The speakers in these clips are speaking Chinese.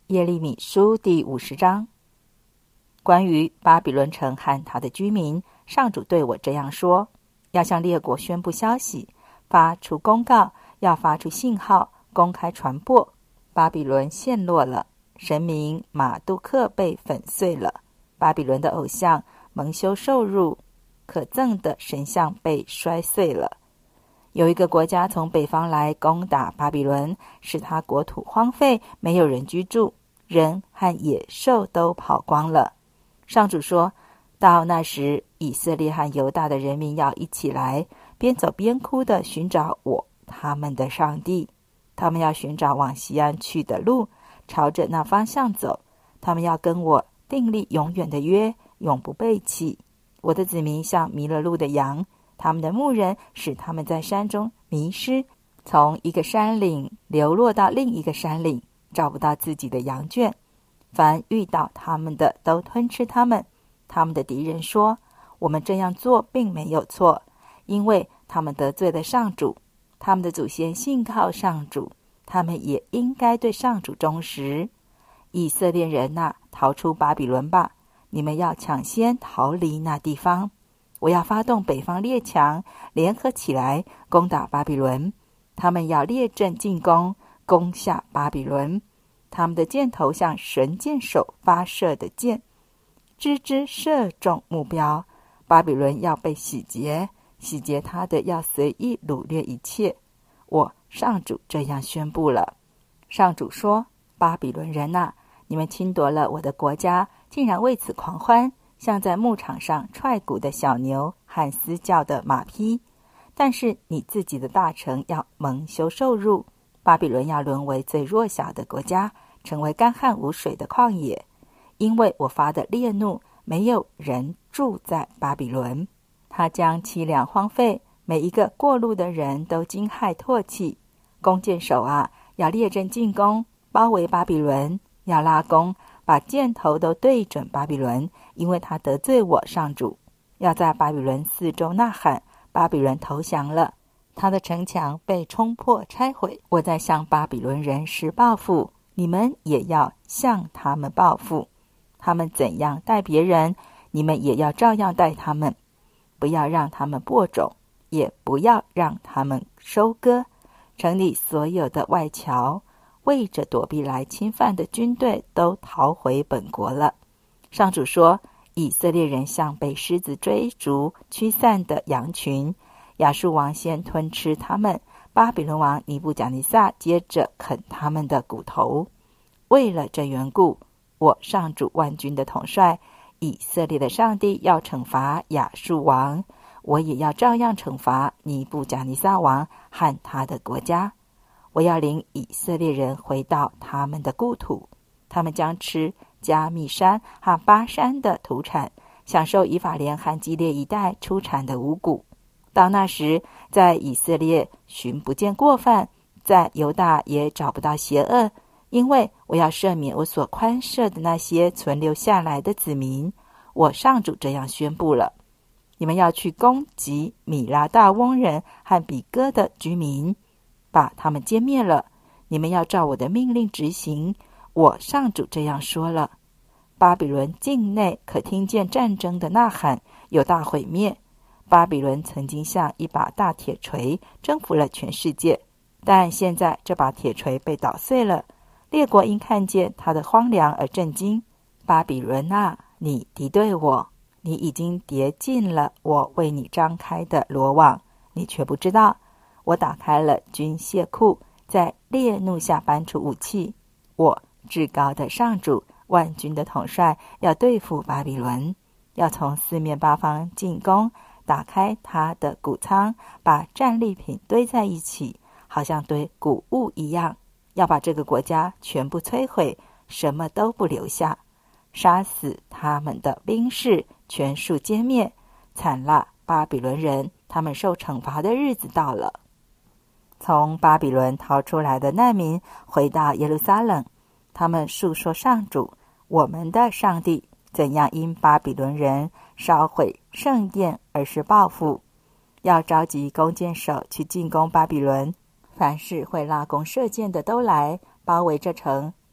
耶利米书第50章。关于巴比伦城和他的居民，上主对我这样说：要向列国宣布消息，发出公告，要发出信号，公开传播。巴比伦陷落了，神明马杜克被粉碎了，巴比伦的偶像蒙羞受辱，可憎的神像被摔碎了。有一个国家从北方来攻打巴比伦，使他国土荒废，没有人居住，人和野兽都跑光了。上主说，到那时，以色列和犹大的人民要一起来，边走边哭地寻找我他们的上帝。他们要寻找往西安去的路，朝着那方向走。他们要跟我订立永远的约，永不背弃。我的子民像迷了路的羊，他们的牧人使他们在山中迷失，从一个山岭流落到另一个山岭，找不到自己的羊圈。凡遇到他们的都吞吃他们。他们的敌人说，我们这样做并没有错，因为他们得罪了上主，他们的祖先信靠上主，他们也应该对上主忠实。以色列人啊，逃出巴比伦吧，你们要抢先逃离那地方。我要发动北方列强联合起来攻打巴比伦，他们要列阵进攻，攻下巴比伦。他们的箭头像神箭手发射的箭，支支射中目标。巴比伦要被洗劫，洗劫他的要随意掳掠一切。我上主这样宣布了。上主说，巴比伦人啊，你们侵夺了我的国家，竟然为此狂欢，像在牧场上踹鼓的小牛和嘶叫的马匹。但是你自己的大城要蒙羞受辱，巴比伦要沦为最弱小的国家，成为干旱无水的旷野。因为我发的烈怒，没有人住在巴比伦，他将凄凉荒废，每一个过路的人都惊骇唾弃。弓箭手啊，要列阵进攻，包围巴比伦，要拉弓，把箭头都对准巴比伦，因为他得罪我上主。要在巴比伦四周呐喊，巴比伦投降了，他的城墙被冲破拆毁。我在向巴比伦人施报复，你们也要向他们报复。他们怎样待别人，你们也要照样待他们。不要让他们播种，也不要让他们收割。城里所有的外侨，为着躲避来侵犯的军队，都逃回本国了。上主说，以色列人像被狮子追逐驱散的羊群，亚述王先吞吃他们，巴比伦王尼布甲尼撒接着啃他们的骨头。为了这缘故，我上主万军的统帅以色列的上帝要惩罚亚述王，我也要照样惩罚尼布甲尼撒王和他的国家。我要领以色列人回到他们的故土，他们将吃加密山和巴山的土产，享受以法莲和基列一带出产的五谷。到那时，在以色列寻不见过犯，在犹大也找不到邪恶，因为我要赦免我所宽赦的那些存留下来的子民。我上主这样宣布了。你们要去攻击米拉大翁人和比哥的居民，把他们歼灭了。你们要照我的命令执行。我上主这样说了。巴比伦境内可听见战争的呐喊，有大毁灭。巴比伦曾经像一把大铁锤征服了全世界，但现在这把铁锤被捣碎了。列国因看见他的荒凉而震惊。巴比伦啊，你敌对我，你已经跌进了我为你张开的罗网，你却不知道。我打开了军械库，在烈怒下搬出武器。我至高的上主，万军的统帅，要对付巴比伦，要从四面八方进攻，打开他的谷仓，把战利品堆在一起，好像堆谷物一样，要把这个国家全部摧毁，什么都不留下，杀死他们的兵士，全数歼灭。惨了，巴比伦人，他们受惩罚的日子到了。从巴比伦逃出来的难民回到耶路撒冷，他们述说上主，我们的上帝怎样因巴比伦人烧毁盛宴而是报复，要召集弓箭手去进攻巴比伦。凡是会拉弓射箭的都来，包围这城，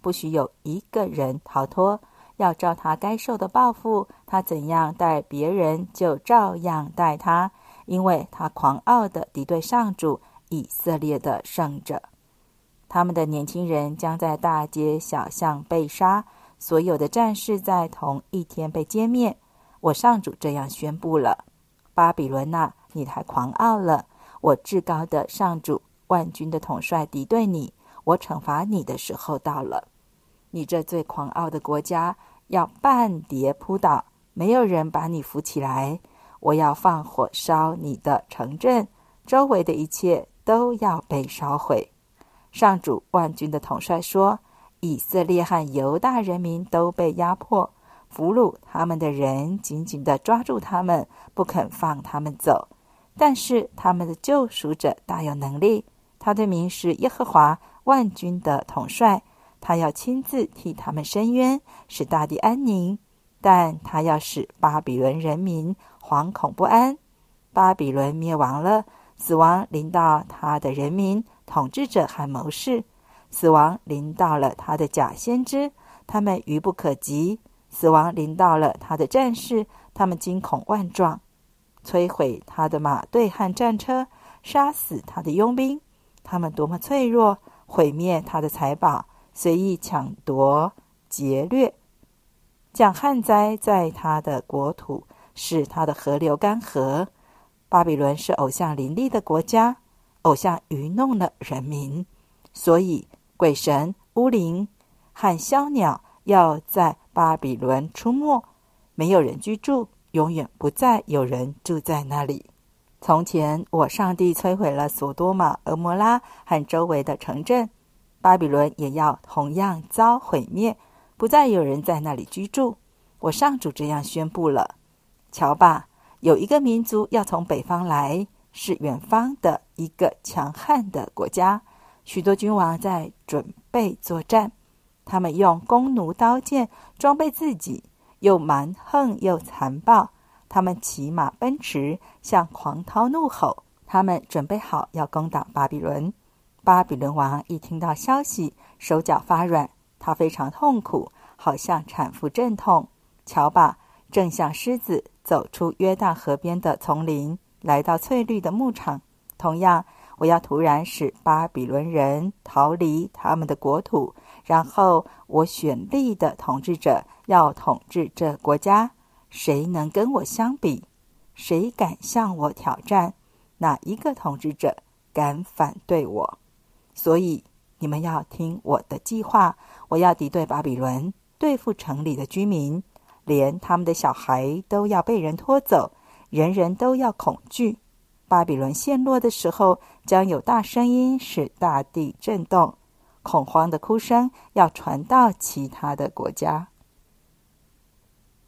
不许有一个人逃脱，要照他该受的报复，他怎样待别人，就照样待他，因为他狂傲地敌对上主以色列的圣者。他们的年轻人将在大街小巷被杀，所有的战士在同一天被歼灭。我上主这样宣布了：巴比伦啊，你太狂傲了！我至高的上主万军的统帅敌对你，我惩罚你的时候到了。你这最狂傲的国家要半跌扑倒，没有人把你扶起来。我要放火烧你的城镇，周围的一切都要被烧毁。上主万军的统帅说，以色列和犹大人民都被压迫，俘虏他们的人紧紧地抓住他们，不肯放他们走。但是他们的救赎者大有能力，他的名是耶和华万军的统帅，他要亲自替他们伸冤，使大地安宁。但他要使巴比伦人民惶恐不安。巴比伦灭亡了，死亡临到他的人民、统治者和谋士。死亡临到了他的假先知，他们愚不可及。死亡临到了他的战士，他们惊恐万状。摧毁他的马队和战车，杀死他的佣兵。他们多么脆弱，毁灭他的财宝，随意抢夺劫掠，降旱灾在他的国土，使他的河流干涸。巴比伦是偶像林立的国家，偶像愚弄了人民，所以鬼神、巫灵和枭鸟要在巴比伦出没，没有人居住，永远不再有人住在那里。从前我上帝摧毁了索多玛、俄摩拉和周围的城镇，巴比伦也要同样遭毁灭，不再有人在那里居住。我上主这样宣布了：瞧吧，有一个民族要从北方来，是远方的一个强悍的国家，许多君王在准备作战，他们用弓弩刀剑装备自己，又蛮横又残暴。他们骑马奔驰，像狂涛怒吼。他们准备好要攻打巴比伦。巴比伦王一听到消息，手脚发软，他非常痛苦，好像产妇阵痛。瞧吧，正像狮子走出约旦河边的丛林，来到翠绿的牧场。同样，我要突然使巴比伦人逃离他们的国土，然后我选立的统治者要统治这国家。谁能跟我相比？谁敢向我挑战？哪一个统治者敢反对我？所以你们要听我的计划，我要敌对巴比伦，对付城里的居民，连他们的小孩都要被人拖走，人人都要恐惧。巴比伦陷落的时候，将有大声音使大地震动，恐慌的哭声要传到其他的国家。